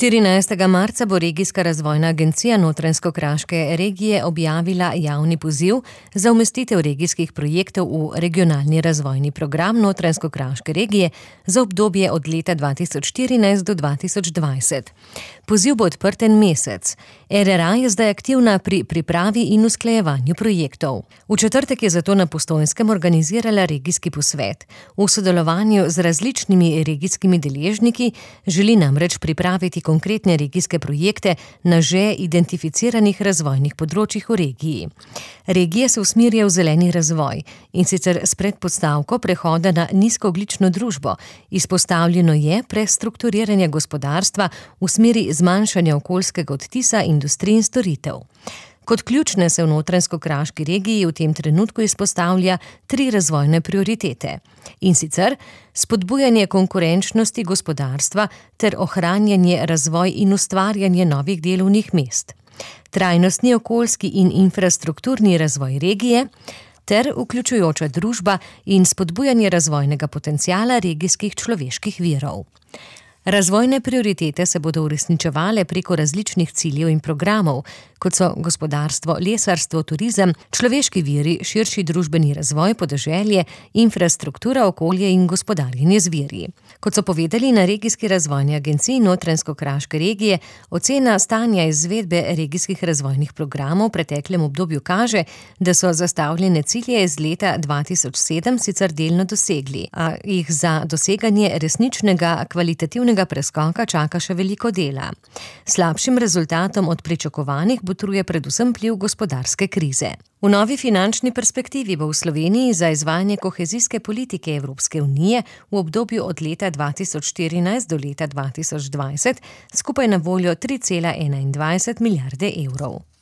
14. marca bo Regijska razvojna agencija Notranjsko-kraške regije objavila javni poziv za umestitev regijskih projektov v regionalni razvojni program Notranjsko-kraške regije za obdobje od leta 2014 do 2020. Poziv bo odprt en mesec. RRA je zdaj aktivna pri pripravi in usklajevanju projektov. V četrtek je zato na Postojnskem organizirala regijski posvet. V sodelovanju z različnimi regijskimi deležniki želi namreč pripraviti konkretne regijske projekte na že identificiranih razvojnih področjih v regiji. Regije se usmerja v zeleni razvoj, in sicer s predpostavko prehoda na nizkoogljično družbo. Izpostavljeno je prestrukturiranje gospodarstva v smeri zmanjšanja okoljskega odtisa industrij in storitev. Kot ključne se v Notranjsko-kraški regiji v tem trenutku izpostavlja 3 razvojne prioritete. In sicer spodbujanje konkurenčnosti gospodarstva ter ohranjanje, razvoj in ustvarjanje novih delovnih mest, trajnostni okoljski in infrastrukturni razvoj regije ter vključujoča družba in spodbujanje razvojnega potenciala regijskih človeških virov. Razvojne prioritete se bodo uresničevale preko različnih ciljev in programov, kot so gospodarstvo, lesarstvo, turizem, človeški viri, širši družbeni razvoj, podeželje, infrastruktura, okolje in gospodarjenje z viri. Kot so povedali na Regijski razvojni agenciji Notranjsko-kraške regije, ocena stanja izvedbe regijskih razvojnih programov v preteklem obdobju kaže, da so zastavljene cilje iz leta 2007 sicer delno dosegli, a jih za doseganje resničnega kvalitativnega preskoka čaka še veliko dela. Slabšim rezultatom od pričakovanih botruje predvsem vpliv gospodarske krize. V novi finančni perspektivi bo v Sloveniji za izvajanje kohezijske politike Evropske unije v obdobju od leta 2014 do leta 2020 skupaj na voljo 3,21 milijarde evrov.